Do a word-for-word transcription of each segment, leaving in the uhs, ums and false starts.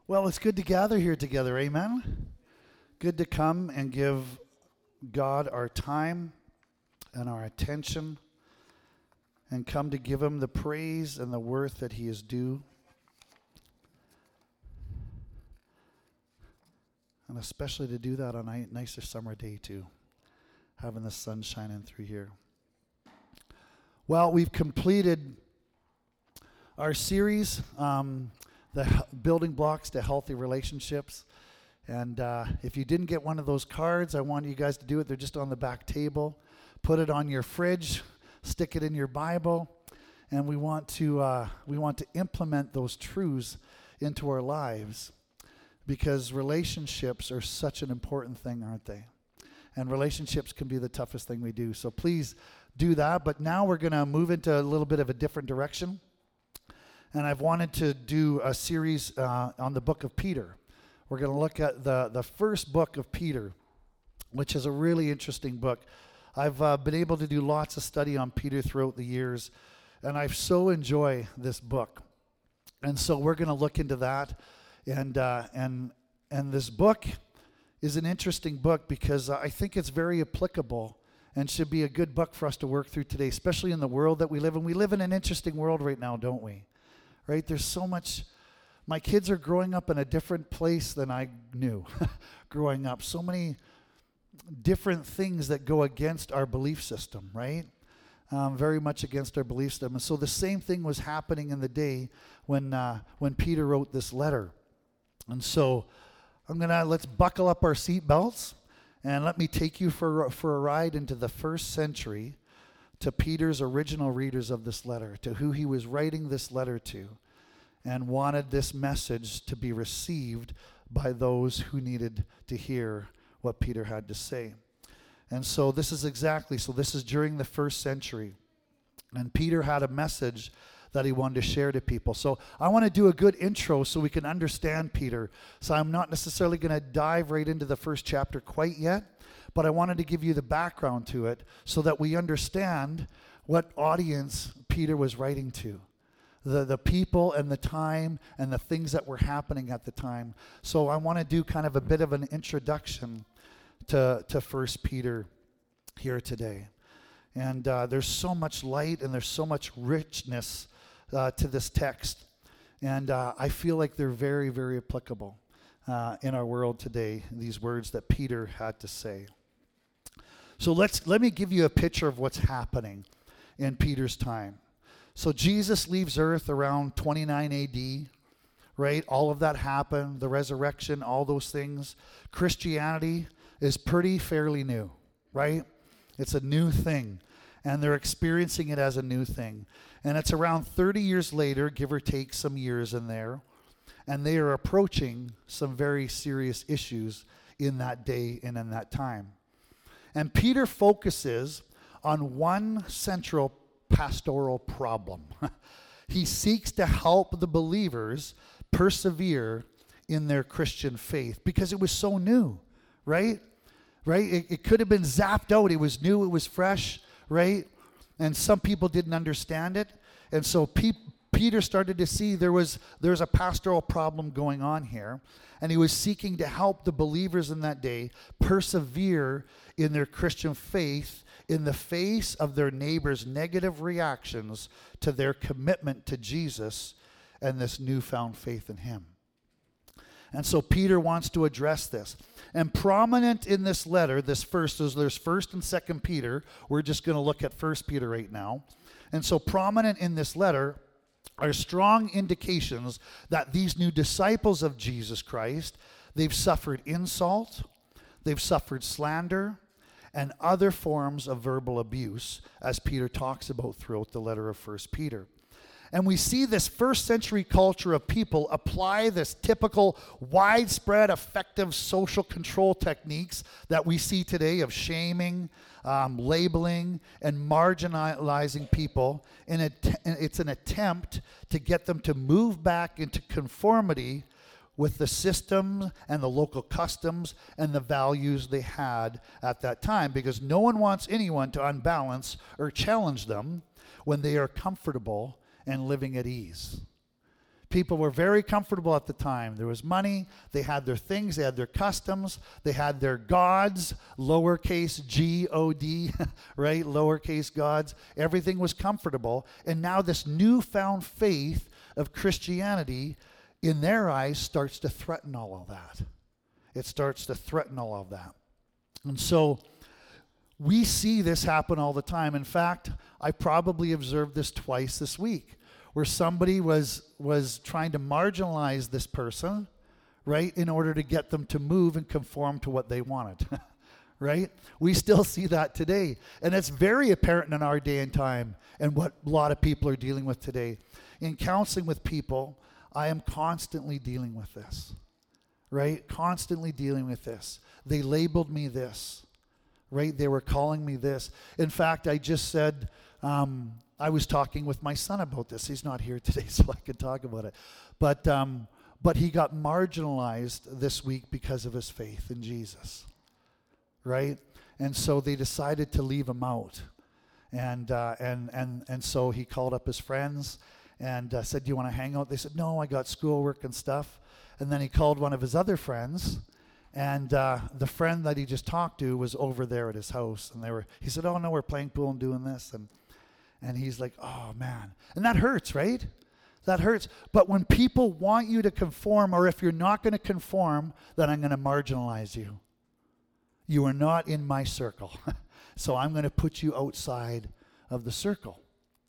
Well, it's good to gather here together, amen? Good to come and give God our time and our attention and come to give him the praise and the worth that he is due. And especially to do that on a nicer summer day too, having the sun shining through here. Well, we've completed our series, um, the building blocks to healthy relationships. And uh, if you didn't get one of those cards, I want you guys to do it. They're just on the back table. Put it on your fridge, stick it in your Bible, and we want to uh, we want to implement those truths into our lives, because relationships are such an important thing, aren't they? And relationships can be the toughest thing we do. So please do that. But now we're going to move into a little bit of a different direction. And I've wanted to do a series uh, on the book of Peter. We're going to look at the, the first book of Peter, which is a really interesting book. I've uh, been able to do lots of study on Peter throughout the years, and I so enjoy this book. And so we're going to look into that. And uh, and and this book is an interesting book because I think it's very applicable and should be a good book for us to work through today, especially in the world that we live in. We live in an interesting world right now, don't we? Right? There's so much. My kids are growing up in a different place than I knew growing up. So many different things that go against our belief system, right? Um, very much against our belief system. And so the same thing was happening in the day when uh, when Peter wrote this letter. And so I'm gonna let's buckle up our seat belts and let me take you for for a ride into the first century, to Peter's original readers of this letter, to who he was writing this letter to, and wanted this message to be received by those who needed to hear what Peter had to say. And so this is exactly, so this is during the first century. And Peter had a message that he wanted to share to people. So I want to do a good intro so we can understand Peter. So I'm not necessarily going to dive right into the first chapter quite yet, but I wanted to give you the background to it so that we understand what audience Peter was writing to. The, the people and the time and the things that were happening at the time. So I want to do kind of a bit of an introduction to, to First Peter here today. And uh, there's so much light and there's so much richness uh, to this text. And uh, I feel like they're very, very applicable uh, in our world today, these words that Peter had to say. So let's let me give you a picture of what's happening in Peter's time. So Jesus leaves earth around twenty-nine A D, right? All of that happened, the resurrection, all those things. Christianity is pretty fairly new, right? It's a new thing, and they're experiencing it as a new thing. And it's around thirty years later, give or take some years in there, and they are approaching some very serious issues in that day and in that time. And Peter focuses on one central pastoral problem. He seeks to help the believers persevere in their Christian faith because it was so new, right? Right? It, it could have been zapped out. It was new. It was fresh, right? And some people didn't understand it. And so pe- Peter started to see there was there's a pastoral problem going on here. And he was seeking to help the believers in that day persevere in their Christian faith in the face of their neighbors' negative reactions to their commitment to Jesus and this newfound faith in him. And so Peter wants to address this. And prominent in this letter, this first, so there's first and second Peter. We're just going to look at first Peter right now. And so prominent in this letter are strong indications that these new disciples of Jesus Christ, they've suffered insult, they've suffered slander, and other forms of verbal abuse, as Peter talks about throughout the letter of First Peter. And we see this first century culture of people apply this typical widespread effective social control techniques that we see today of shaming, um, labeling, and marginalizing people. And it, it's an attempt to get them to move back into conformity with the system and the local customs and the values they had at that time, because no one wants anyone to unbalance or challenge them when they are comfortable and living at ease. People were very comfortable at the time. There was money. They had their things. They had their customs. They had their gods, lowercase G O D, right? Lowercase gods. Everything was comfortable. And now this newfound faith of Christianity, in their eyes, starts to threaten all of that. It starts to threaten all of that. And so we see this happen all the time. In fact, I probably observed this twice this week, where somebody was was trying to marginalize this person, right, in order to get them to move and conform to what they wanted, right? We still see that today. And it's very apparent in our day and time and what a lot of people are dealing with today. In counseling with people, I am constantly dealing with this, right? Constantly dealing with this. They labeled me this, right? They were calling me this. In fact, I just said, um, I was talking with my son about this. He's not here today, so I can talk about it. But um, but he got marginalized this week because of his faith in Jesus, right? And so they decided to leave him out. And uh, and and and so he called up his friends and uh, said, "Do you want to hang out?" They said, "No, I got schoolwork and stuff." And then he called one of his other friends, and uh, the friend that he just talked to was over there at his house. And they were. He said, "Oh no, we're playing pool and doing this." And And he's like, oh, man. And that hurts, right? That hurts. But when people want you to conform, or if you're not going to conform, then I'm going to marginalize you. You are not in my circle. So I'm going to put you outside of the circle.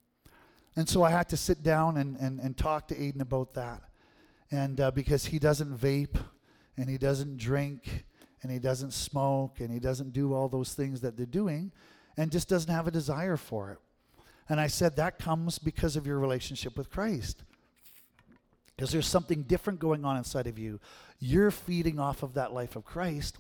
And so I had to sit down and, and, and talk to Aiden about that. And uh, because he doesn't vape, and he doesn't drink, and he doesn't smoke, and he doesn't do all those things that they're doing, and just doesn't have a desire for it. And I said, that comes because of your relationship with Christ. Because there's something different going on inside of you. You're feeding off of that life of Christ.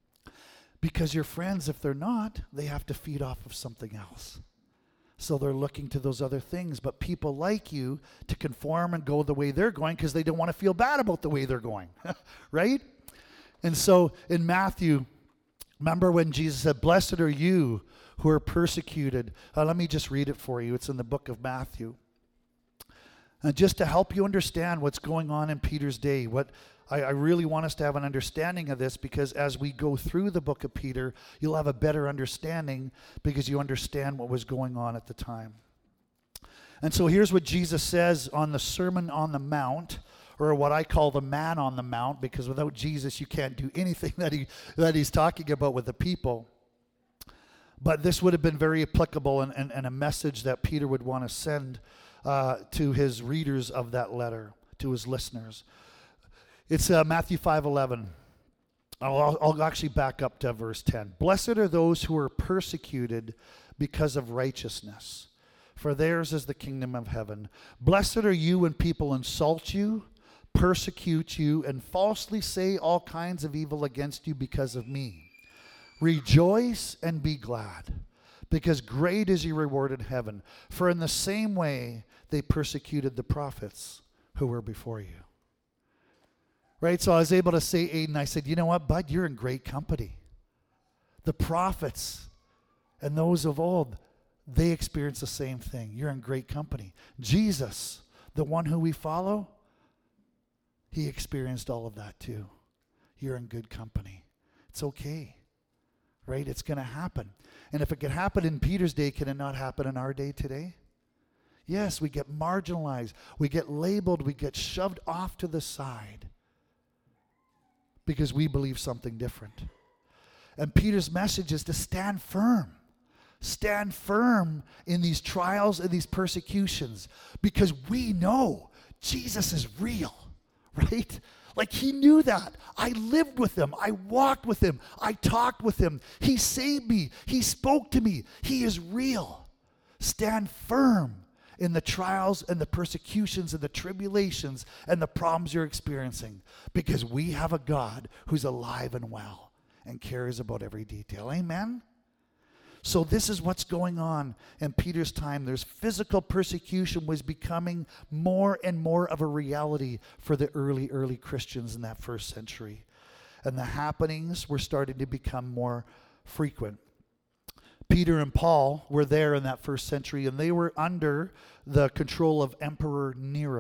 Because your friends, if they're not, they have to feed off of something else. So they're looking to those other things. But people like you to conform and go the way they're going because they don't want to feel bad about the way they're going. Right? And so in Matthew, remember when Jesus said, "Blessed are you who are persecuted." Uh, let me just read it for you. It's in the book of Matthew. And just to help you understand what's going on in Peter's day, what I, I really want us to have an understanding of this, because as we go through the book of Peter, you'll have a better understanding because you understand what was going on at the time. And so here's what Jesus says on the Sermon on the Mount, or what I call the Man on the Mount, because without Jesus you can't do anything that he that he's talking about with the people. But this would have been very applicable and, and, and a message that Peter would want to send uh, to his readers of that letter, to his listeners. It's uh, Matthew five eleven. I'll, I'll actually back up to verse ten. "Blessed are those who are persecuted because of righteousness, for theirs is the kingdom of heaven. Blessed are you when people insult you, persecute you, and falsely say all kinds of evil against you because of me. Rejoice and be glad, because great is your reward in heaven. For in the same way they persecuted the prophets who were before you." Right? So I was able to say, Aiden, I said, you know what, bud, you're in great company. The prophets and those of old, they experienced the same thing. You're in great company. Jesus, the one who we follow, he experienced all of that too. You're in good company. It's okay. Right? It's going to happen. And if it could happen in Peter's day, can it not happen in our day today? Yes, we get marginalized. We get labeled. We get shoved off to the side because we believe something different. And Peter's message is to stand firm. Stand firm in these trials and these persecutions, because we know Jesus is real, right? Like, he knew that. I lived with him. I walked with him. I talked with him. He saved me. He spoke to me. He is real. Stand firm in the trials and the persecutions and the tribulations and the problems you're experiencing, because we have a God who's alive and well and cares about every detail. Amen? So this is what's going on in Peter's time. There's physical persecution was becoming more and more of a reality for the early, early Christians in that first century. And the happenings were starting to become more frequent. Peter and Paul were there in that first century, and they were under the control of Emperor Nero.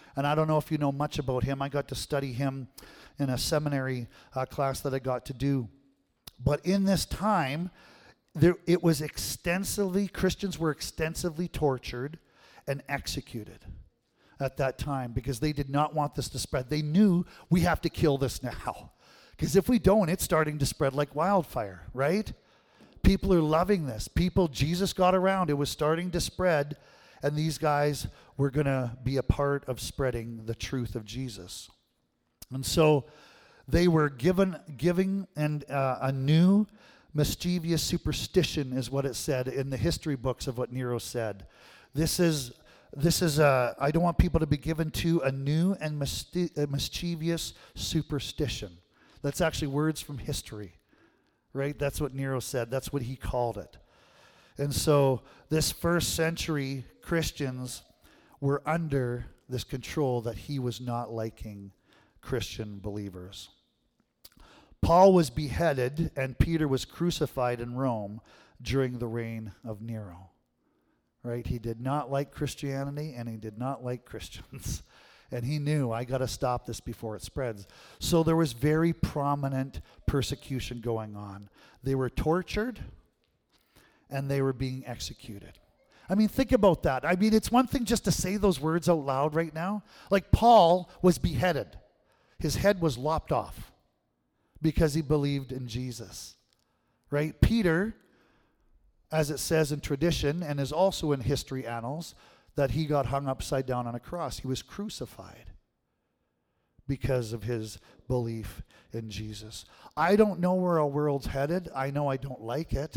And I don't know if you know much about him. I got to study him in a seminary uh, class that I got to do. But in this time, there, it was extensively, Christians were extensively tortured and executed at that time because they did not want this to spread. They knew we have to kill this now. Because if we don't, it's starting to spread like wildfire, right? People are loving this. People, Jesus got around. It was starting to spread. And these guys were going to be a part of spreading the truth of Jesus. And so they were given giving and uh, a new mischievous superstition is what it said in the history books of what Nero said. This is this is a, I don't want people to be given to a new and misti- a mischievous superstition. That's actually words from history, right? That's what Nero said. That's what he called it. And so this first century Christians were under this control that he was not liking Christian believers. Paul was beheaded and Peter was crucified in Rome during the reign of Nero. Right? He did not like Christianity and he did not like Christians. And he knew, I got to stop this before it spreads. So there was very prominent persecution going on. They were tortured and they were being executed. I mean, think about that. I mean, it's one thing just to say those words out loud right now. Like Paul was beheaded. His head was lopped off because he believed in Jesus. Right? Peter, as it says in tradition and is also in history annals, that he got hung upside down on a cross. He was crucified because of his belief in Jesus. I don't know where our world's headed. I know I don't like it.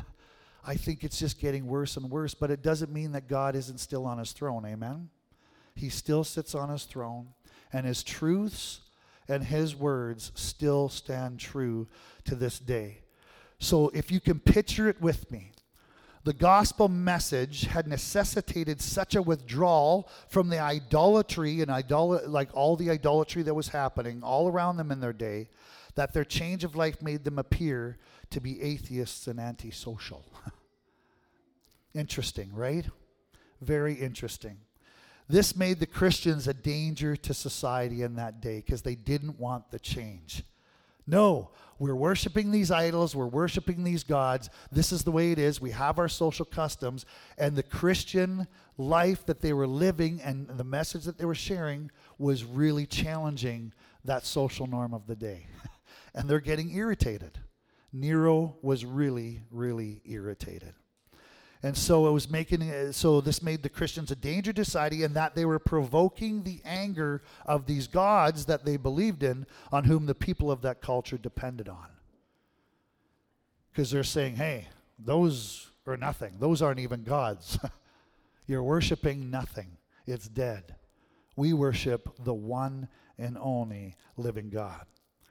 I think it's just getting worse and worse, but it doesn't mean that God isn't still on his throne, amen? He still sits on his throne, and his truths and his words still stand true to this day. So if you can picture it with me, the gospel message had necessitated such a withdrawal from the idolatry and idol- like all the idolatry that was happening all around them in their day, that their change of life made them appear to be atheists and antisocial. Interesting, right? Very interesting. This made the Christians a danger to society in that day because they didn't want the change. No, we're worshiping these idols, we're worshiping these gods. This is the way it is. We have our social customs, and the Christian life that they were living and the message that they were sharing was really challenging that social norm of the day. And they're getting irritated. Nero was really, really irritated. And so it was making, so this made the Christians a danger to society in that they were provoking the anger of these gods that they believed in, on whom the people of that culture depended on. Because they're saying, hey, those are nothing. Those aren't even gods. You're worshiping nothing. It's dead. We worship the one and only living God.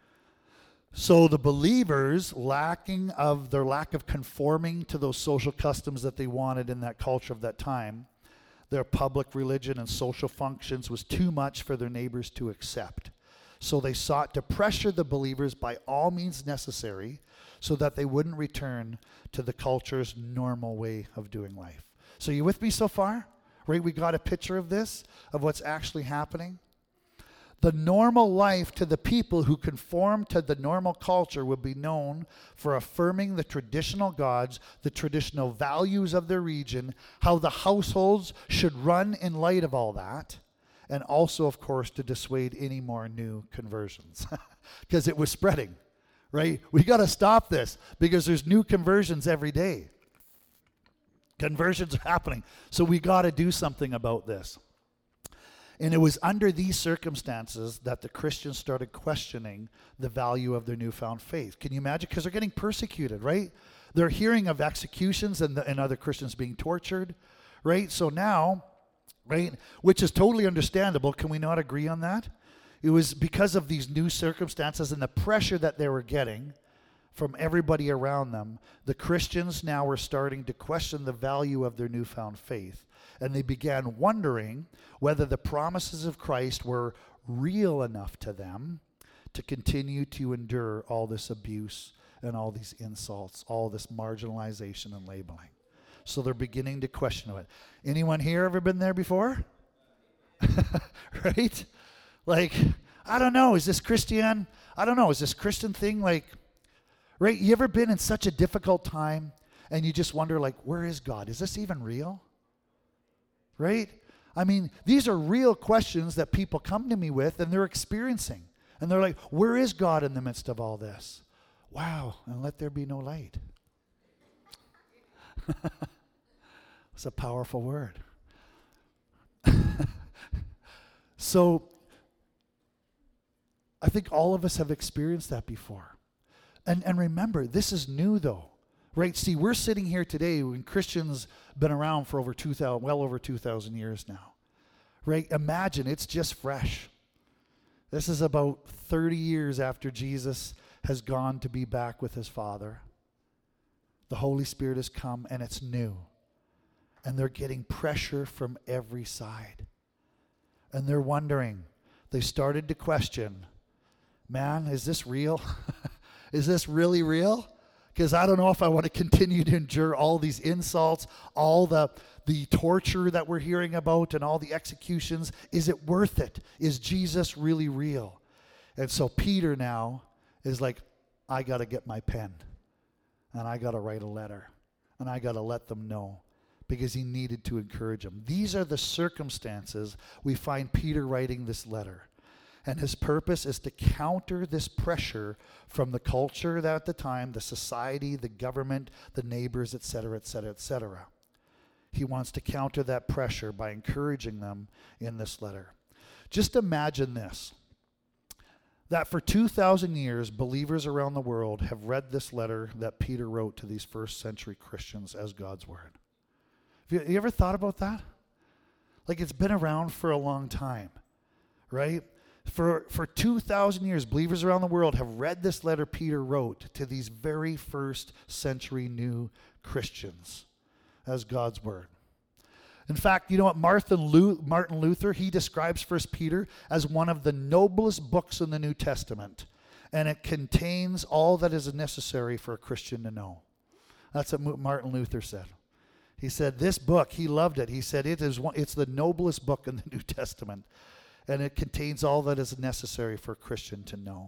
So the believers, lacking of their lack of conforming to those social customs that they wanted in that culture of that time, their public religion and social functions was too much for their neighbors to accept. So they sought to pressure the believers by all means necessary so that they wouldn't return to the culture's normal way of doing life. So you with me so far? Right? We got a picture of this, of what's actually happening. The normal life to the people who conform to the normal culture would be known for affirming the traditional gods, the traditional values of their region, how the households should run in light of all that, and also, of course, to dissuade any more new conversions because it was spreading, right? We got to stop this because there's new conversions every day. Conversions are happening, so we got to do something about this. And it was under these circumstances that the Christians started questioning the value of their newfound faith. Can you imagine? Because they're getting persecuted, right? They're hearing of executions and, the, and other Christians being tortured, right? So now, right, which is totally understandable. Can we not agree on that? It was because of these new circumstances and the pressure that they were getting from everybody around them. The Christians now were starting to question the value of their newfound faith. And they began wondering whether the promises of Christ were real enough to them to continue to endure all this abuse and all these insults, all this marginalization and labeling. So they're beginning to question it. Anyone here ever been there before? right? Like, I don't know, is this Christian? I don't know, is this Christian thing like, right? You ever been in such a difficult time and you just wonder, like, where is God? Is this even real? Right? I mean, these are real questions that people come to me with and they're experiencing. And they're like, where is God in the midst of all this? Wow, and let there be no light. It's a powerful word. So, I think all of us have experienced that before. And and remember, this is new though. Right? See, we're sitting here today when Christians been around for over two thousand, well over two thousand years now. Right? Imagine, it's just fresh. This is about thirty years after Jesus has gone to be back with his Father. The Holy Spirit has come and it's new. And they're getting pressure from every side. And they're wondering, they started to question, man, is this real? Is this really real? Because I don't know if I want to continue to endure all these insults, all the, the torture that we're hearing about and all the executions. Is it worth it? Is Jesus really real? And so Peter now is like, I got to get my pen and I got to write a letter and I got to let them know, because he needed to encourage them. These are the circumstances we find Peter writing this letter. And his purpose is to counter this pressure from the culture that at the time, the society, the government, the neighbors, et cetera, et cetera, et cetera. He wants to counter that pressure by encouraging them in this letter. Just imagine this, that for two thousand years, believers around the world have read this letter that Peter wrote to these first century Christians as God's word. Have you, you ever thought about that? Like, it's been around for a long time, right? For for two thousand years, believers around the world have read this letter Peter wrote to these very first century new Christians as God's word. In fact, you know what? Martin Luther, he describes First Peter as one of the noblest books in the New Testament, and it contains all that is necessary for a Christian to know. That's what Martin Luther said. He said this book, he loved it. He said it is one, it's the noblest book in the New Testament. And it contains all that is necessary for a Christian to know.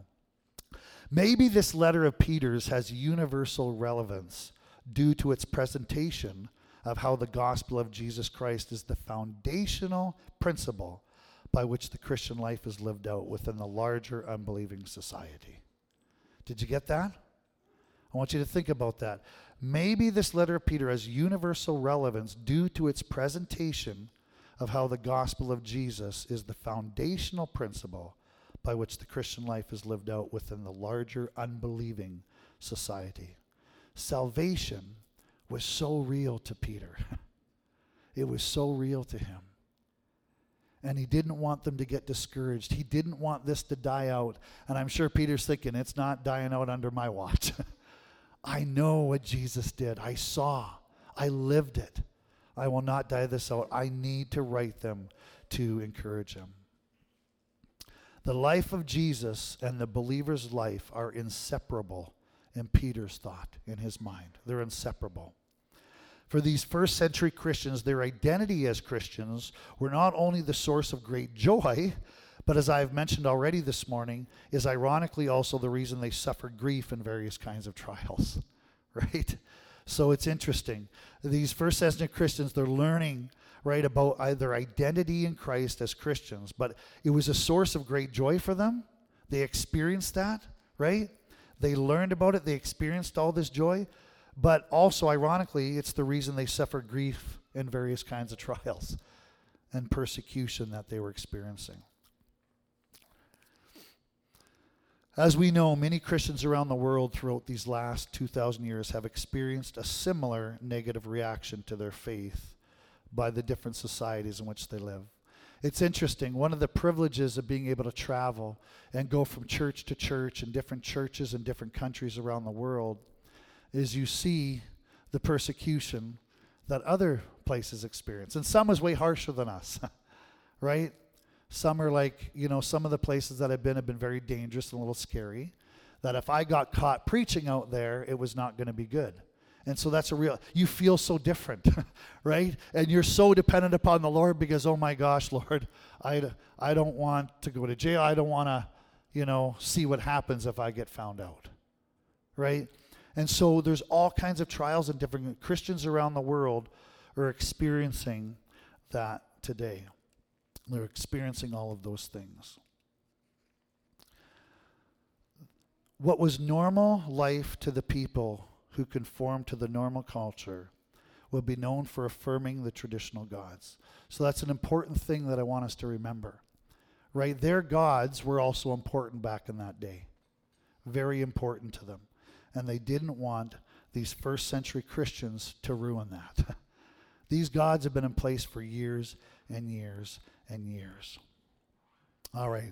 Maybe this letter of Peter's has universal relevance due to its presentation of how the gospel of Jesus Christ is the foundational principle by which the Christian life is lived out within the larger unbelieving society. Did you get that? I want you to think about that. Maybe this letter of Peter has universal relevance due to its presentation of how the gospel of Jesus is the foundational principle by which the Christian life is lived out within the larger unbelieving society. Salvation was so real to Peter. It was so real to him. And he didn't want them to get discouraged. He didn't want this to die out. And I'm sure Peter's thinking, it's not dying out under my watch. I know what Jesus did. I saw. I lived it. I will not die this out. I need to write them to encourage them. The life of Jesus and the believer's life are inseparable in Peter's thought, in his mind. They're inseparable. For these first century Christians, their identity as Christians were not only the source of great joy, but as I've mentioned already this morning, is ironically also the reason they suffered grief in various kinds of trials, right? So it's interesting. These first century Christians, they're learning, right, about their identity in Christ as Christians. But it was a source of great joy for them. They experienced that, right? They learned about it. They experienced all this joy. But also, ironically, it's the reason they suffered grief in various kinds of trials and persecution that they were experiencing. As we know, many Christians around the world throughout these last two thousand years have experienced a similar negative reaction to their faith by the different societies in which they live. It's interesting. One of the privileges of being able to travel and go from church to church in different churches in different countries around the world is you see the persecution that other places experience. And some is way harsher than us, right? Some are like, you know, some of the places that I've been have been very dangerous and a little scary, that if I got caught preaching out there, it was not going to be good. And so that's a real, you feel so different, right? And you're so dependent upon the Lord because, oh my gosh, Lord, I, I don't want to go to jail. I don't want to, you know, see what happens if I get found out, right? And so there's all kinds of trials and different Christians around the world are experiencing that today. They're experiencing all of those things. What was normal life to the people who conform to the normal culture will be known for affirming the traditional gods. So that's an important thing that I want us to remember, right? Their gods were also important back in that day, very important to them. And they didn't want these first century Christians to ruin that. These gods have been in place for years and years and years. All right.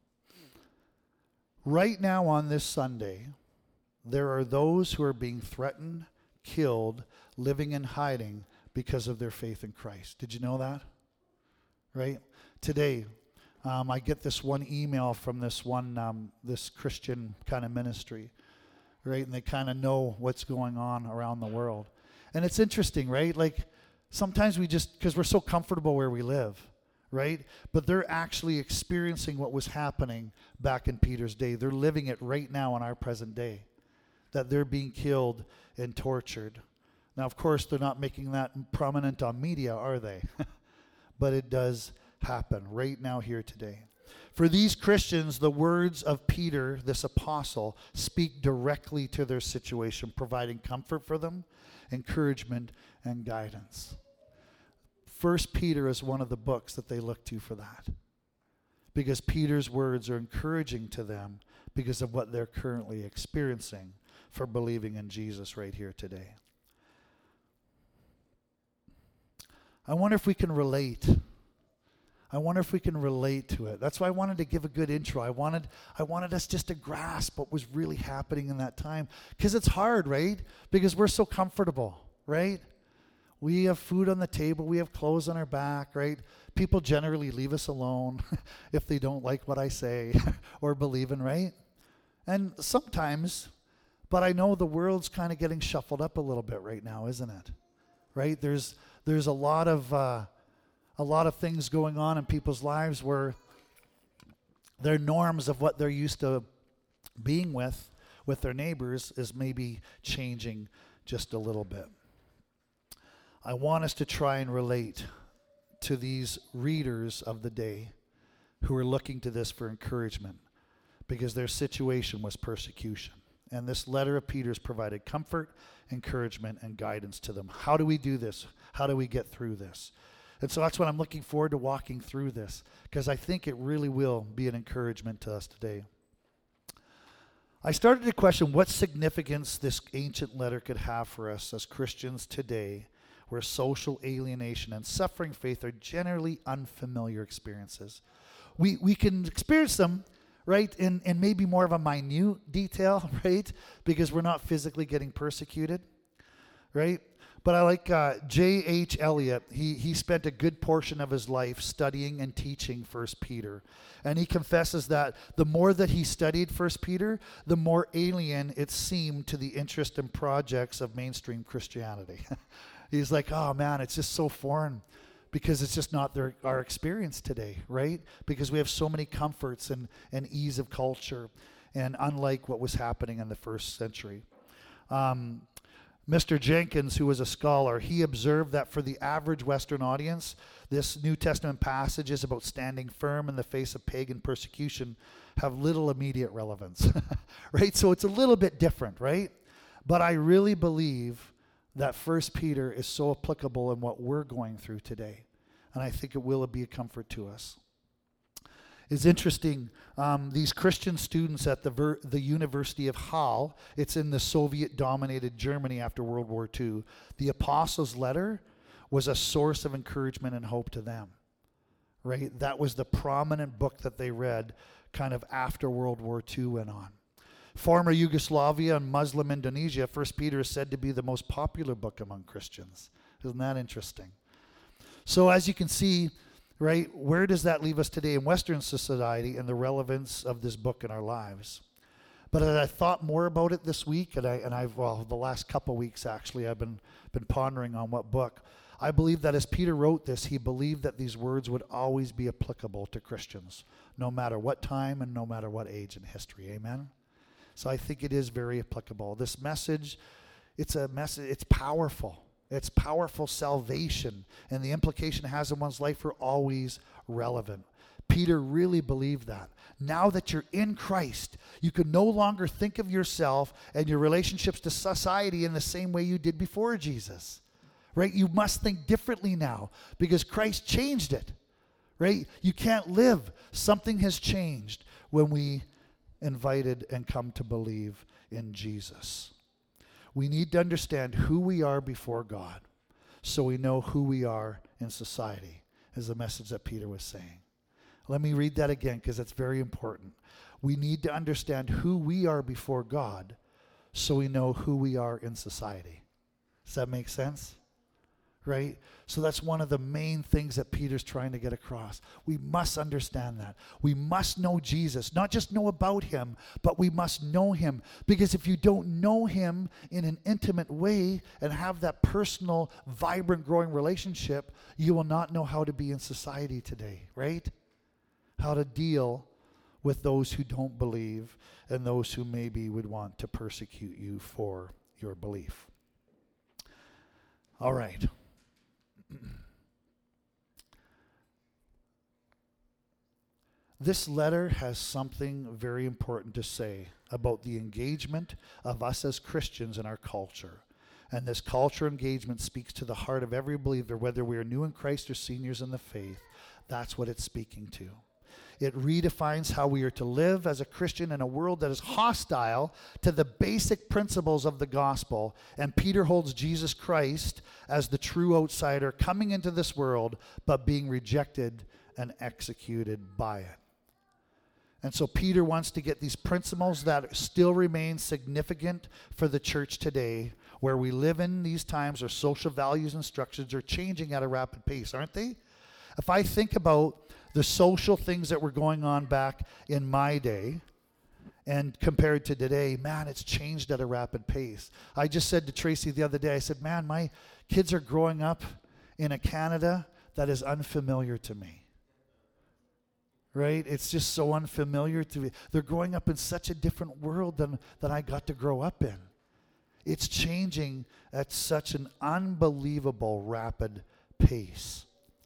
Right now on this Sunday, there are those who are being threatened, killed, living in hiding because of their faith in Christ. Did you know that? Right? Today, um, I get this one email from this one, um, this Christian kind of ministry, right? And they kind of know what's going on around the world. And it's interesting, right? Like sometimes we just, because we're so comfortable where we live, right? But they're actually experiencing what was happening back in Peter's day. They're living it right now in our present day, that they're being killed and tortured. Now, of course, they're not making that prominent on media, are they? But it does happen right now here today. For these Christians, the words of Peter, this apostle, speak directly to their situation, providing comfort for them, encouragement, and guidance. First Peter is one of the books that they look to for that, because Peter's words are encouraging to them because of what they're currently experiencing for believing in Jesus right here today. I wonder if we can relate. I wonder if we can relate to it. That's why I wanted to give a good intro. I wanted I wanted us just to grasp what was really happening in that time. Because it's hard, right? Because we're so comfortable, right? We have food on the table. We have clothes on our back, right? People generally leave us alone if they don't like what I say or believe in, right? And sometimes, but I know the world's kind of getting shuffled up a little bit right now, isn't it? Right? There's there's a lot of uh, a lot of things going on in people's lives where their norms of what they're used to being with with their neighbors is maybe changing just a little bit. I want us to try and relate to these readers of the day who are looking to this for encouragement because their situation was persecution. And this letter of Peter's provided comfort, encouragement, and guidance to them. How do we do this? How do we get through this? And so that's what I'm looking forward to, walking through this, because I think it really will be an encouragement to us today. I started to question what significance this ancient letter could have for us as Christians today, where social alienation and suffering faith are generally unfamiliar experiences. We we can experience them, right, in, in maybe more of a minute detail, right, because we're not physically getting persecuted, right? But I like uh, J H Elliott. He, he spent a good portion of his life studying and teaching First Peter. And he confesses that the more that he studied First Peter, the more alien it seemed to the interest and projects of mainstream Christianity. He's like, oh man, it's just so foreign because it's just not their, our experience today, right? Because we have so many comforts and, and ease of culture, and unlike what was happening in the first century. Um, Mister Jenkins, who was a scholar, he observed that for the average Western audience, this New Testament passages about standing firm in the face of pagan persecution have little immediate relevance, right? So it's a little bit different, right? But I really believe that First Peter is so applicable in what we're going through today. And I think it will be a comfort to us. It's interesting, um, these Christian students at the Ver- the University of Halle, it's in the Soviet-dominated Germany after World War Two, the Apostles' Letter was a source of encouragement and hope to them, right? That was the prominent book that they read kind of after World War Two went on. Former Yugoslavia and Muslim Indonesia, First Peter is said to be the most popular book among Christians. Isn't that interesting? So as you can see, right, where does that leave us today in Western society and the relevance of this book in our lives? But as I thought more about it this week, and, I, and I've, well, the last couple weeks actually, I've been, been pondering on what book. I believe that as Peter wrote this, he believed that these words would always be applicable to Christians, no matter what time and no matter what age in history. Amen? So I think it is very applicable. This message, it's a message, it's powerful. It's powerful salvation, and the implication it has in one's life are always relevant. Peter really believed that. Now that you're in Christ, you can no longer think of yourself and your relationships to society in the same way you did before Jesus. Right? You must think differently now because Christ changed it. Right? You can't live. Something has changed when we invited and come to believe in Jesus. We need to understand who we are before God so we know who we are in society, is the message that Peter was saying. Let me read that again because it's very important. We need to understand who we are before God so we know who we are in society. Does that make sense? Right? So that's one of the main things that Peter's trying to get across. We must understand that. We must know Jesus, not just know about him, but we must know him. Because if you don't know him in an intimate way and have that personal, vibrant, growing relationship, you will not know how to be in society today, right? How to deal with those who don't believe and those who maybe would want to persecute you for your belief. All right. This letter has something very important to say about the engagement of us as Christians in our culture. And this culture engagement speaks to the heart of every believer, whether we are new in Christ or seniors in the faith. That's what it's speaking to. It redefines how we are to live as a Christian in a world that is hostile to the basic principles of the gospel. And Peter holds Jesus Christ as the true outsider coming into this world, but being rejected and executed by it. And so Peter wants to get these principles that still remain significant for the church today, where we live in these times, our social values and structures are changing at a rapid pace, aren't they? If I think about the social things that were going on back in my day and compared to today, man, it's changed at a rapid pace. I just said to Tracy the other day, I said, man, my kids are growing up in a Canada that is unfamiliar to me. Right? It's just so unfamiliar to me. They're growing up in such a different world than, than I got to grow up in. It's changing at such an unbelievable rapid pace.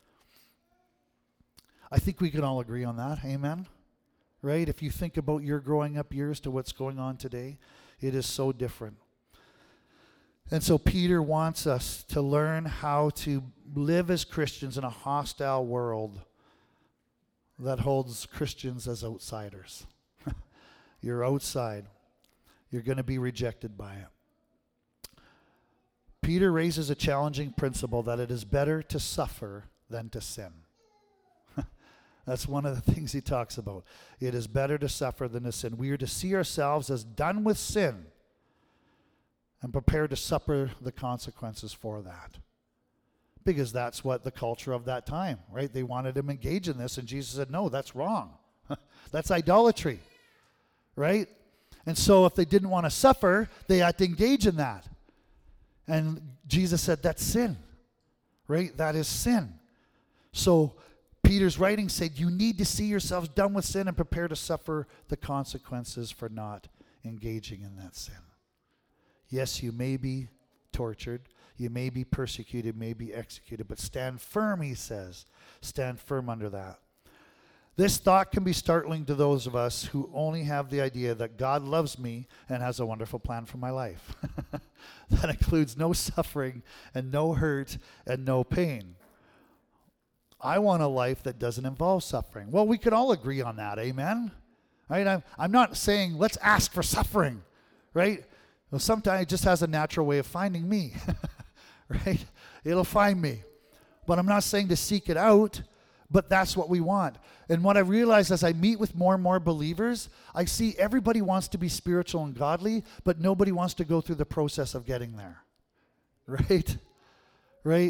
I think we can all agree on that. Amen? Right? If you think about your growing up years to what's going on today, it is so different. And so Peter wants us to learn how to live as Christians in a hostile world that holds Christians as outsiders. You're outside. You're going to be rejected by it. Peter raises a challenging principle that it is better to suffer than to sin. That's one of the things he talks about. It is better to suffer than to sin. We are to see ourselves as done with sin and prepared to suffer the consequences for that. Because that's what the culture of that time, right? They wanted him engaged in this, and Jesus said, no, that's wrong. That's idolatry, right? And so if they didn't want to suffer, they had to engage in that. And Jesus said, that's sin, right? That is sin. So Peter's writing said, you need to see yourselves done with sin and prepare to suffer the consequences for not engaging in that sin. Yes, you may be tortured. You may be persecuted, may be executed, but stand firm, he says. Stand firm under that. This thought can be startling to those of us who only have the idea that God loves me and has a wonderful plan for my life. That includes no suffering and no hurt and no pain. I want a life that doesn't involve suffering. Well, we could all agree on that, amen? Right? I'm, I'm not saying let's ask for suffering, right? Well, sometimes it just has a natural way of finding me, right? It'll find me. But I'm not saying to seek it out, but that's what we want. And what I realize as I meet with more and more believers, I see everybody wants to be spiritual and godly, but nobody wants to go through the process of getting there, right? Right?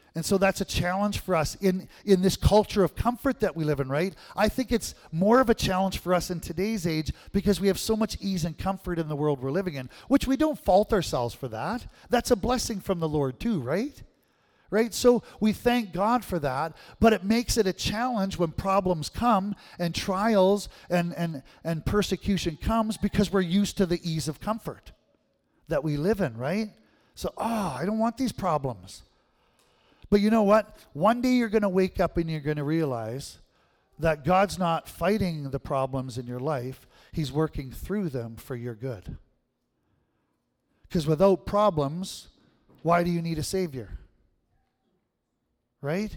And so that's a challenge for us in, in this culture of comfort that we live in, right? I think it's more of a challenge for us in today's age because we have so much ease and comfort in the world we're living in, which we don't fault ourselves for that. That's a blessing from the Lord too, right? Right? So we thank God for that, but it makes it a challenge when problems come and trials and, and, and persecution comes because we're used to the ease of comfort that we live in, right? So, oh, I don't want these problems. But you know what? One day you're going to wake up and you're going to realize that God's not fighting the problems in your life. He's working through them for your good. Because without problems, why do you need a Savior? Right?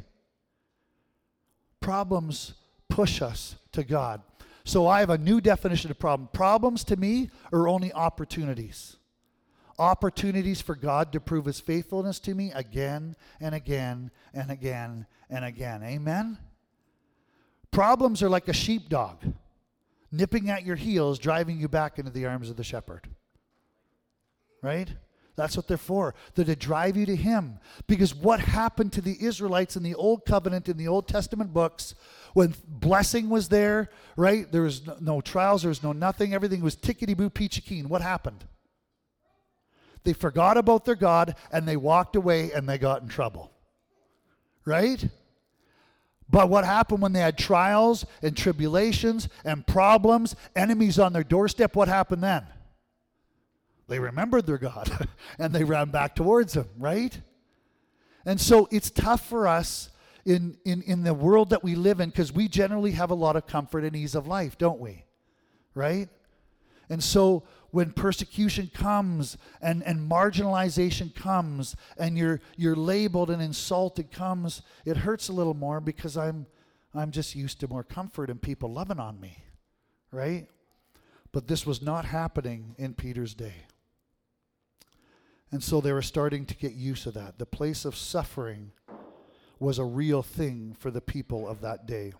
Problems push us to God. So I have a new definition of problem. Problems to me are only opportunities. Opportunities for God to prove his faithfulness to me again and again and again and again. Amen? Problems are like a sheepdog nipping at your heels, driving you back into the arms of the shepherd. Right? That's what they're for. They're to drive you to him. Because what happened to the Israelites in the Old Covenant, in the Old Testament books, when blessing was there, right? There was no, no trials, there was no nothing. Everything was tickety-boo, peachy keen. What happened? They forgot about their God, and they walked away, and they got in trouble. Right? But what happened when they had trials and tribulations and problems, enemies on their doorstep, what happened then? They remembered their God, and they ran back towards him, right? And so it's tough for us in, in, in the world that we live in because we generally have a lot of comfort and ease of life, don't we? Right? And so when persecution comes and, and marginalization comes and you're you're labeled and insulted comes, it hurts a little more because I'm I'm just used to more comfort and people loving on me, right? But this was not happening in Peter's day. And so they were starting to get used to that. The place of suffering was a real thing for the people of that day.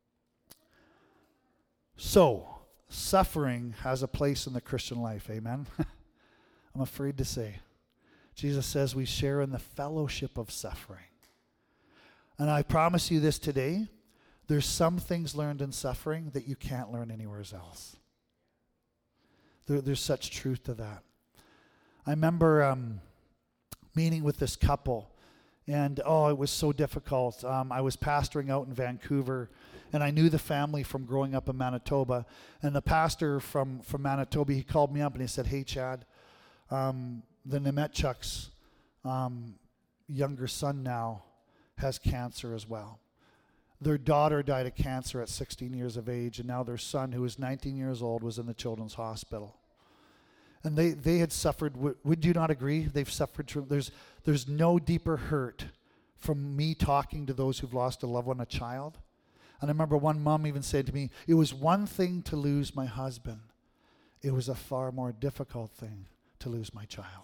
So, suffering has a place in the Christian life, amen? I'm afraid to say. Jesus says we share in the fellowship of suffering. And I promise you this today, there's some things learned in suffering that you can't learn anywhere else. There, there's such truth to that. I remember um, meeting with this couple, and oh, it was so difficult. Um, I was pastoring out in Vancouver, and I knew the family from growing up in Manitoba. And the pastor from, from Manitoba, he called me up and he said, "Hey, Chad, um, the Nemetchuk's um, younger son now has cancer as well. Their daughter died of cancer at sixteen years of age, and now their son, who is nineteen years old, was in the children's hospital." And they, they had suffered, w- would you not agree? They've suffered, from, there's, there's no deeper hurt from me talking to those who've lost a loved one, a child. And I remember one mom even said to me, "It was one thing to lose my husband. It was a far more difficult thing to lose my child."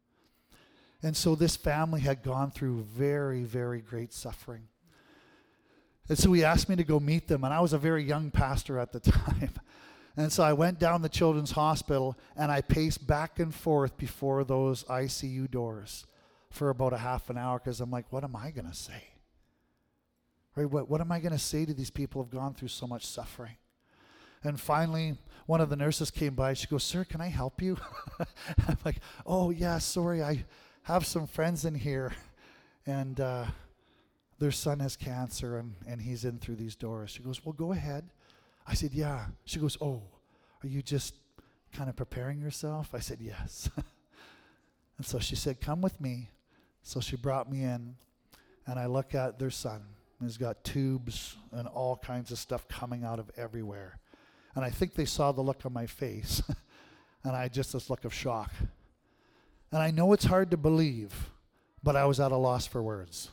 And so this family had gone through very, very great suffering. And so he asked me to go meet them, and I was a very young pastor at the time. And so I went down the children's hospital, and I paced back and forth before those I C U doors for about a half an hour because I'm like, what am I going to say? Right? What, what am I going to say to these people who have gone through so much suffering? And finally, one of the nurses came by. She goes, "Sir, can I help you?" I'm like, "Oh, yeah, sorry. I have some friends in here, and uh, their son has cancer, and, and he's in through these doors." She goes, "Well, go ahead." I said, "Yeah." She goes, "Oh, are you just kind of preparing yourself?" I said, "Yes." And so she said, "Come with me." So she brought me in, and I look at their son. He's got tubes and all kinds of stuff coming out of everywhere. And I think they saw the look on my face, and I just this look of shock. And I know it's hard to believe, but I was at a loss for words.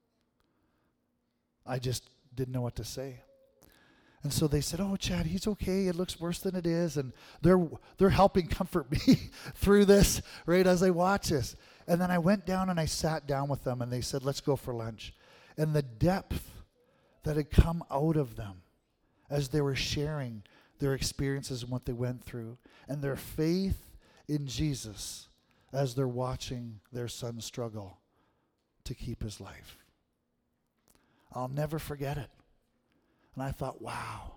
I just didn't know what to say. And so they said, "Oh, Chad, he's okay. It looks worse than it is." And they're they're helping comfort me through this, right, as I watch this. And then I went down and I sat down with them, and they said, "Let's go for lunch." And the depth that had come out of them as they were sharing their experiences and what they went through, and their faith in Jesus as they're watching their son struggle, to keep his life. I'll never forget it. And I thought, wow.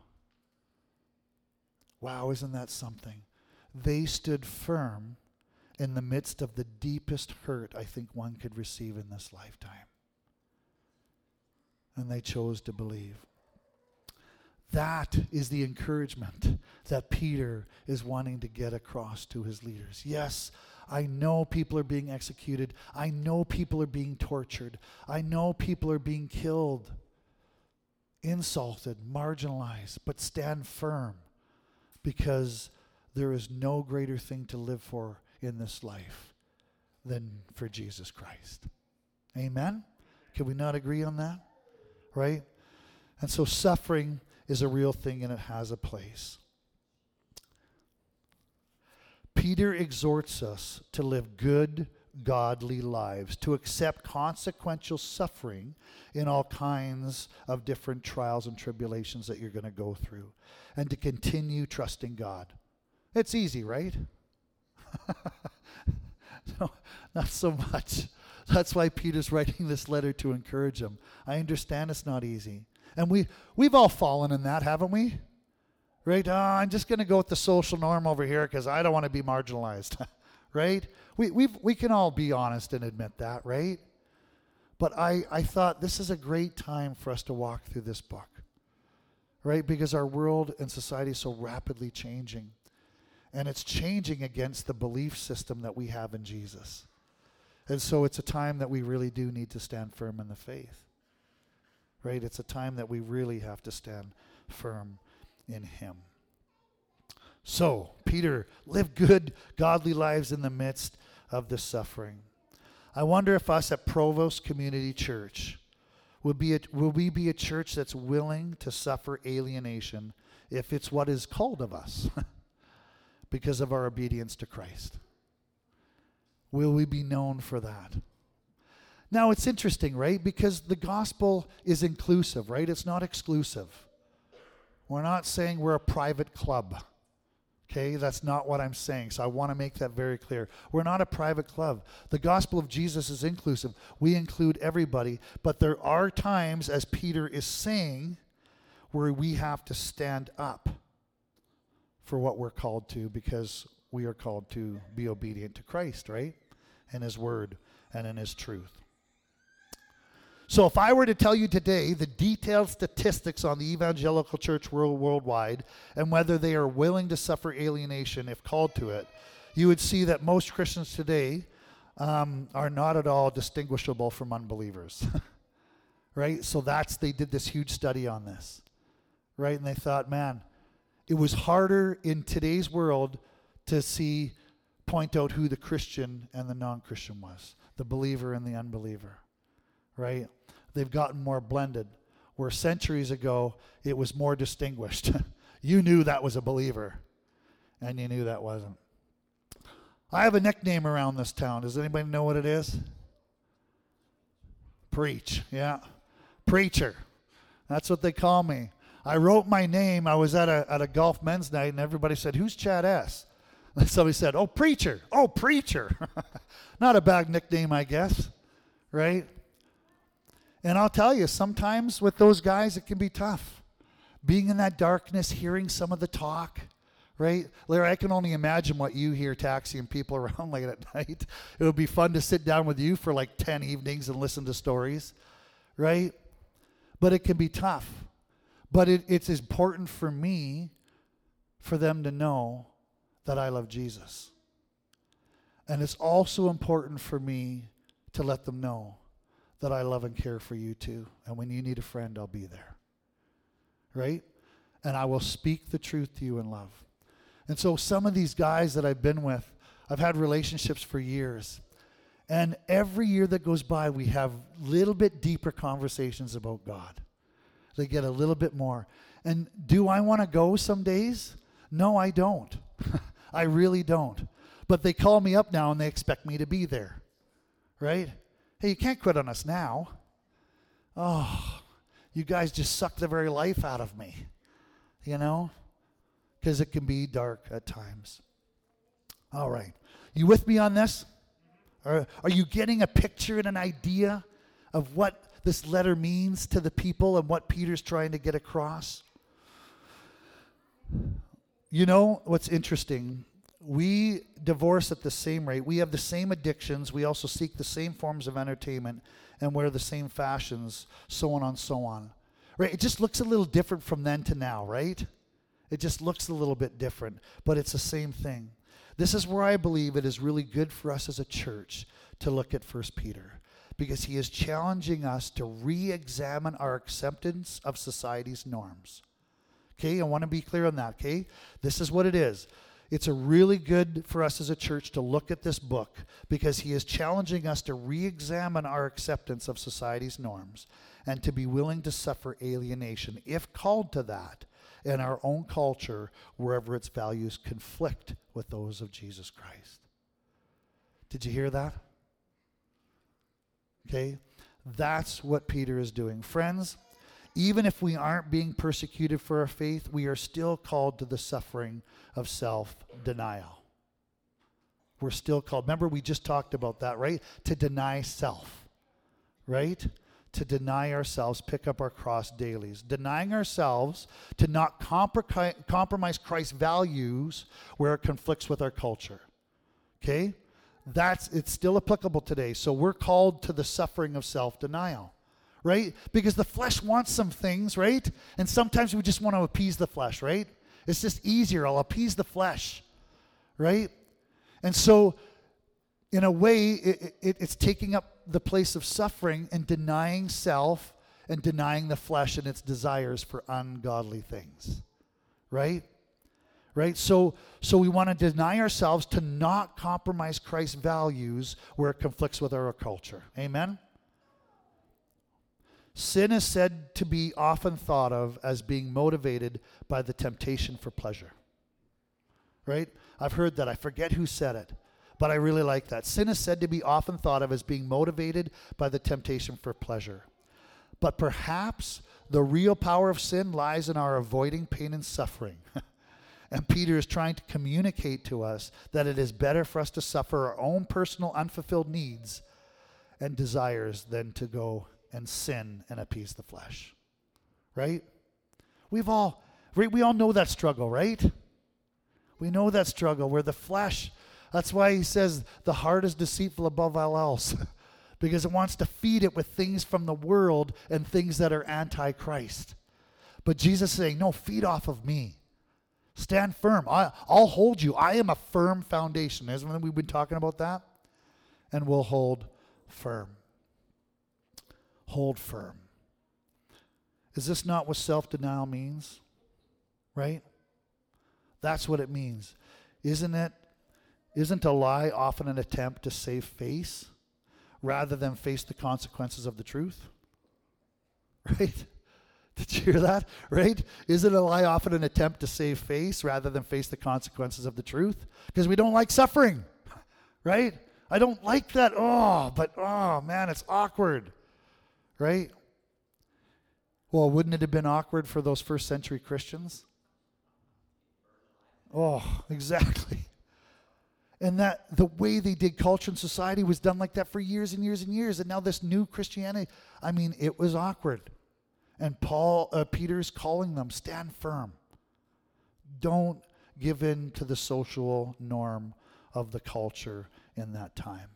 Wow, isn't that something? They stood firm in the midst of the deepest hurt I think one could receive in this lifetime. And they chose to believe. That is the encouragement that Peter is wanting to get across to his leaders. Yes, I know people are being executed. I know people are being tortured. I know people are being killed, insulted, marginalized, but stand firm, because there is no greater thing to live for in this life than for Jesus Christ. Amen? Can we not agree on that? Right? And so suffering is a real thing, and it has a place. Peter exhorts us to live good, godly lives, to accept consequential suffering in all kinds of different trials and tribulations that you're going to go through, and to continue trusting God. It's easy, right? No, not so much. That's why Peter's writing this letter, to encourage them. I understand it's not easy. And we, we've all fallen in that, haven't we? Right? Oh, I'm just going to go with the social norm over here because I don't want to be marginalized. Right? We we've, we can all be honest and admit that, right? But I, I thought this is a great time for us to walk through this book. Right? Because our world and society is so rapidly changing. And it's changing against the belief system that we have in Jesus. And so it's a time that we really do need to stand firm in the faith. Right? It's a time that we really have to stand firm in him. So, Peter, live good, godly lives in the midst of the suffering. I wonder if us at Provost Community Church will be a, will we be a church that's willing to suffer alienation if it's what is called of us because of our obedience to Christ. Will we be known for that? Now, it's interesting, right? Because the gospel is inclusive, right? It's not exclusive. We're not saying we're a private club. Okay, that's not what I'm saying. So I want to make that very clear. We're not a private club. The gospel of Jesus is inclusive. We include everybody. But there are times, as Peter is saying, where we have to stand up for what we're called to, because we are called to be obedient to Christ, right? And his word and in his truth. So if I were to tell you today the detailed statistics on the evangelical church world worldwide and whether they are willing to suffer alienation if called to it, you would see that most Christians today um, are not at all distinguishable from unbelievers. Right? So that's, they did this huge study on this. Right? And they thought, man, it was harder in today's world to see, point out who the Christian and the non-Christian was, the believer and the unbeliever. Right? They've gotten more blended. Where centuries ago, it was more distinguished. You knew that was a believer, and you knew that wasn't. I have a nickname around this town. Does anybody know what it is? Preach. Yeah. Preacher. That's what they call me. I wrote my name. I was at a, at a golf men's night, and everybody said, "Who's Chad S?" And somebody said, "Oh, Preacher. Oh, Preacher." Not a bad nickname, I guess. Right? And I'll tell you, sometimes with those guys, it can be tough. Being in that darkness, hearing some of the talk, right? Larry, I can only imagine what you hear taxiing people around late at night. It would be fun to sit down with you for like ten evenings and listen to stories, right? But it can be tough. But it, it's important for me, for them to know that I love Jesus. And it's also important for me to let them know that I love and care for you too. And when you need a friend, I'll be there. Right? And I will speak the truth to you in love. And so some of these guys that I've been with, I've had relationships for years. And every year that goes by, we have a little bit deeper conversations about God. They get a little bit more. And do I want to go some days? No, I don't. I really don't. But they call me up now and they expect me to be there. Right? Hey, you can't quit on us now. Oh, you guys just suck the very life out of me, you know, because it can be dark at times. All right. You with me on this? Are, are you getting a picture and an idea of what this letter means to the people and what Peter's trying to get across? You know what's interesting? We divorce at the same rate. We have the same addictions. We also seek the same forms of entertainment and wear the same fashions, so on and so on. Right? It just looks a little different from then to now, right? It just looks a little bit different, but it's the same thing. This is where I believe it is really good for us as a church to look at First Peter, because he is challenging us to re-examine our acceptance of society's norms. Okay, I want to be clear on that, okay? This is what it is. It's a really good for us as a church to look at this book because he is challenging us to re-examine our acceptance of society's norms and to be willing to suffer alienation, if called to that, in our own culture wherever its values conflict with those of Jesus Christ. Did you hear that? Okay? That's what Peter is doing. Friends, even if we aren't being persecuted for our faith, we are still called to the suffering of self-denial. We're still called. Remember, we just talked about that, right? To deny self, right? To deny ourselves, pick up our cross daily. Denying ourselves to not compro- compromise Christ's values where it conflicts with our culture. Okay? That's, it's still applicable today. So we're called to the suffering of self-denial. Right? Because the flesh wants some things, right? And sometimes we just want to appease the flesh, right? It's just easier. I'll appease the flesh, right? And so, in a way, it, it, it's taking up the place of suffering and denying self and denying the flesh and its desires for ungodly things, right? Right? So, so we want to deny ourselves to not compromise Christ's values where it conflicts with our culture. Amen? Sin is said to be often thought of as being motivated by the temptation for pleasure. Right? I've heard that. I forget who said it, but I really like that. Sin is said to be often thought of as being motivated by the temptation for pleasure. But perhaps the real power of sin lies in our avoiding pain and suffering. And Peter is trying to communicate to us that it is better for us to suffer our own personal unfulfilled needs and desires than to go and sin and appease the flesh, right? We've all, we all know that struggle, right? We know that struggle where the flesh, that's why he says the heart is deceitful above all else, because it wants to feed it with things from the world and things that are anti-Christ. But Jesus is saying, no, feed off of me. Stand firm. I, I'll hold you. I am a firm foundation. Isn't we've been talking about that? And we'll hold firm. Hold firm. Is this not what self-denial means? Right? That's what it means. Isn't it? Isn't a lie often an attempt to save face rather than face the consequences of the truth? Right? Did you hear that? Right? Isn't a lie often an attempt to save face rather than face the consequences of the truth? Because we don't like suffering. Right? I don't like that. Oh, but oh man, it's awkward. Right? Well, wouldn't it have been awkward for those first century Christians? Oh, exactly. And that the way they did culture and society was done like that for years and years and years. And now this new Christianity, I mean, it was awkward. And Paul, uh, Peter's calling them, stand firm. Don't give in to the social norm of the culture in that time.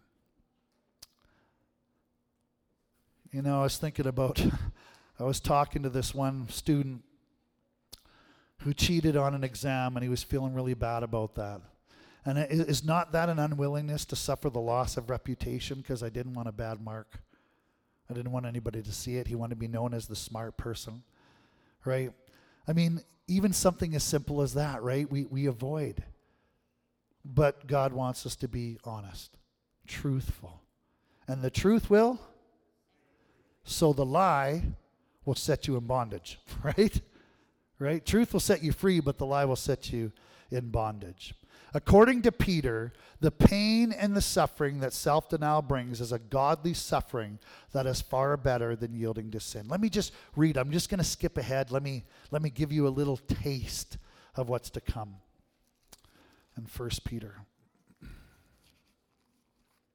You know, I was thinking about, I was talking to this one student who cheated on an exam, and he was feeling really bad about that. And is not that an unwillingness to suffer the loss of reputation because I didn't want a bad mark? I didn't want anybody to see it. He wanted to be known as the smart person, right? I mean, even something as simple as that, right? We we avoid. But God wants us to be honest, truthful. And the truth will, so the lie will set you in bondage, right? Right? Truth will set you free, but the lie will set you in bondage. According to Peter, the pain and the suffering that self-denial brings is a godly suffering that is far better than yielding to sin. Let me just read. I'm just going to skip ahead. Let me let me give you a little taste of what's to come in First Peter.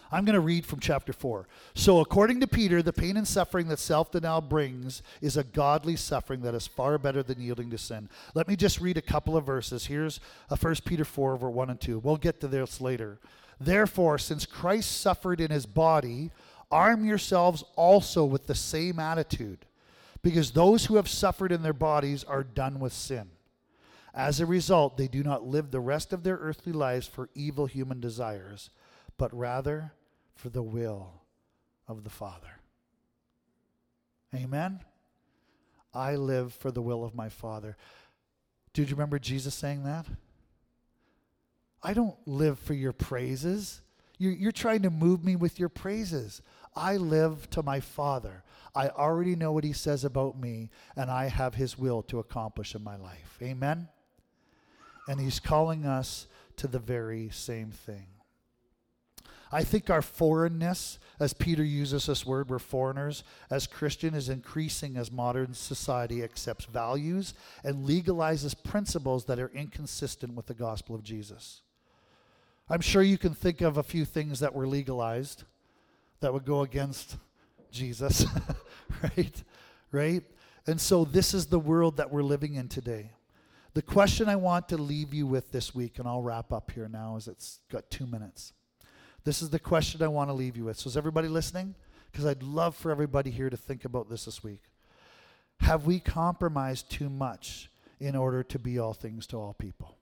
I'm going to read from chapter four. So according to Peter, the pain and suffering that self-denial brings is a godly suffering that is far better than yielding to sin. Let me just read a couple of verses. Here's uh, First Peter four, verse one and two. We'll get to this later. Therefore, since Christ suffered in his body, arm yourselves also with the same attitude, because those who have suffered in their bodies are done with sin. As a result, they do not live the rest of their earthly lives for evil human desires, but rather for the will of the Father. Amen? I live for the will of my Father. Did you remember Jesus saying that? I don't live for your praises. You're, you're trying to move me with your praises. I live to my Father. I already know what he says about me, and I have his will to accomplish in my life. Amen? And he's calling us to the very same thing. I think our foreignness, as Peter uses this word, we're foreigners, as Christian, is increasing as modern society accepts values and legalizes principles that are inconsistent with the gospel of Jesus. I'm sure you can think of a few things that were legalized that would go against Jesus, right? Right? And so this is the world that we're living in today. The question I want to leave you with this week, and I'll wrap up here now as it's got two minutes. This is the question I want to leave you with. So is everybody listening? Because I'd love for everybody here to think about this this week. Have we compromised too much in order to be all things to all people?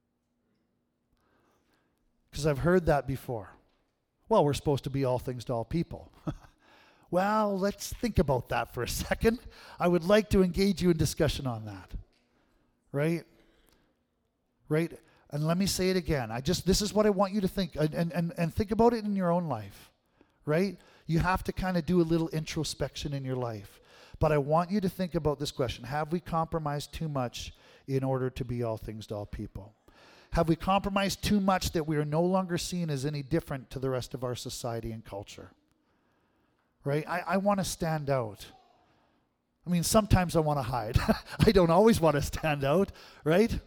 Because I've heard that before. Well, we're supposed to be all things to all people. Well, let's think about that for a second. I would like to engage you in discussion on that. Right? Right? And let me say it again. I just, this is what I want you to think. And, and, and think about it in your own life. Right? You have to kind of do a little introspection in your life. But I want you to think about this question. Have we compromised too much in order to be all things to all people? Have we compromised too much that we are no longer seen as any different to the rest of our society and culture? Right? I, I want to stand out. I mean, sometimes I want to hide. I don't always want to stand out, right?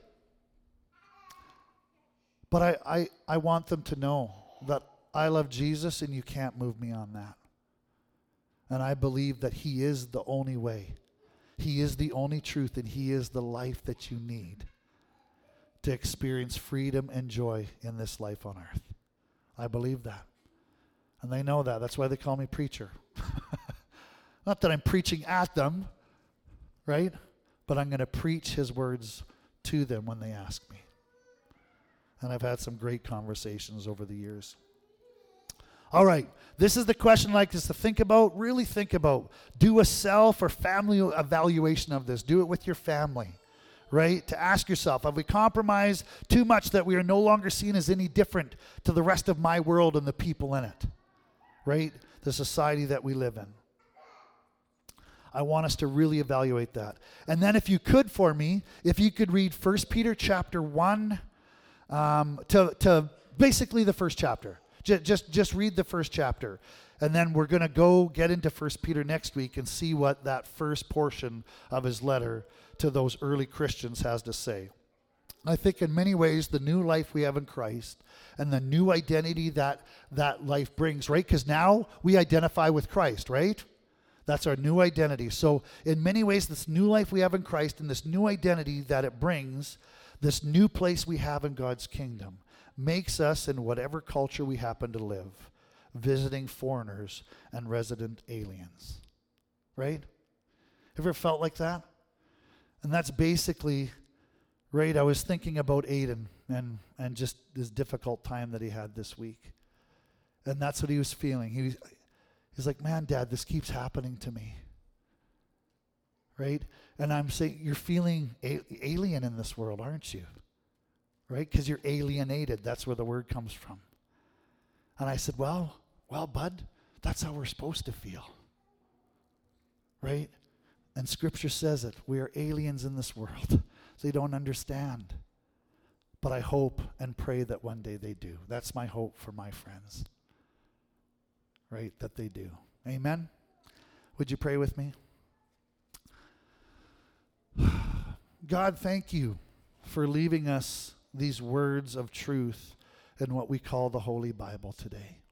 But I, I, I want them to know that I love Jesus and you can't move me on that. And I believe that he is the only way. He is the only truth, and he is the life that you need to experience freedom and joy in this life on earth. I believe that. And they know that. That's why they call me preacher. Not that I'm preaching at them, right? But I'm going to preach his words to them when they ask me. And I've had some great conversations over the years. All right. This is the question I'd like us to think about. Really think about. Do a self or family evaluation of this. Do it with your family. Right? To ask yourself, have we compromised too much that we are no longer seen as any different to the rest of my world and the people in it? Right? The society that we live in. I want us to really evaluate that. And then if you could for me, if you could read First Peter chapter one um, to, to basically the first chapter. Just, just, just read the first chapter. And then we're going to go get into First Peter next week and see what that first portion of his letter to those early Christians has to say. I think in many ways the new life we have in Christ and the new identity that that life brings, right? Because now we identify with Christ, right? That's our new identity. So in many ways, this new life we have in Christ and this new identity that it brings, this new place we have in God's kingdom, makes us, in whatever culture we happen to live, visiting foreigners and resident aliens. Right? Ever felt like that? And that's basically, right, I was thinking about Aiden and, and just this difficult time that he had this week. And that's what he was feeling. He was, he's like, man, Dad, this keeps happening to me. Right? And I'm saying, you're feeling a- alien in this world, aren't you? Right? Because you're alienated. That's where the word comes from. And I said, well, well, bud, that's how we're supposed to feel. Right? And Scripture says it. We are aliens in this world. So they don't understand. But I hope and pray that one day they do. That's my hope for my friends. Right? That they do. Amen? Would you pray with me? God, thank you for leaving us these words of truth in what we call the Holy Bible today.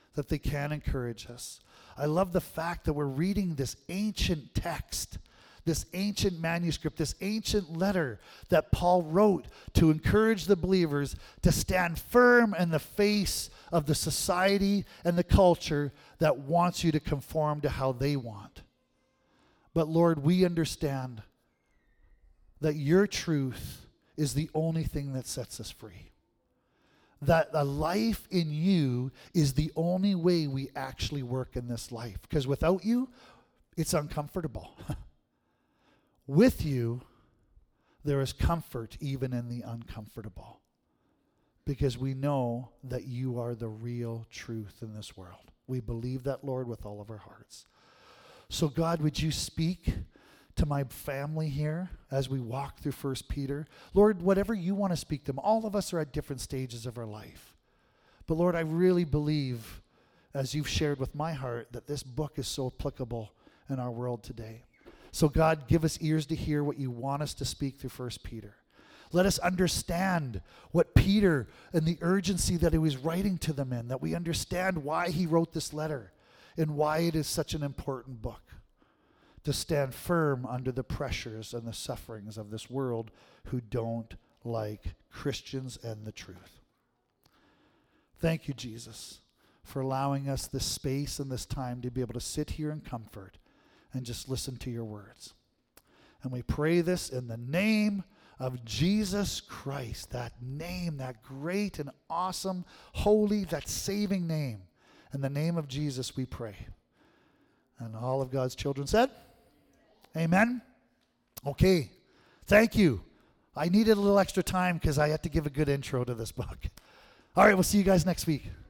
that they can encourage us. I love the fact that we're reading this ancient text, this ancient manuscript, this ancient letter that Paul wrote to encourage the believers to stand firm in the face of the society and the culture that wants you to conform to how they want. But Lord, we understand that your truth is the only thing that sets us free. That a life in you is the only way we actually work in this life. Because without you, it's uncomfortable. With you, there is comfort even in the uncomfortable. Because we know that you are the real truth in this world. We believe that, Lord, with all of our hearts. So God, would you speak to my family here as we walk through First Peter? Lord, whatever you want to speak to them, all of us are at different stages of our life. But Lord, I really believe, as you've shared with my heart, that this book is so applicable in our world today. So God, give us ears to hear what you want us to speak through First Peter. Let us understand what Peter and the urgency that he was writing to them in, that we understand why he wrote this letter and why it is such an important book. To stand firm under the pressures and the sufferings of this world who don't like Christians and the truth. Thank you, Jesus, for allowing us this space and this time to be able to sit here in comfort and just listen to your words. And we pray this in the name of Jesus Christ, that name, that great and awesome, holy, that saving name. In the name of Jesus we pray. And all of God's children said, amen? Okay, thank you. I needed a little extra time because I had to give a good intro to this book. All right, we'll see you guys next week.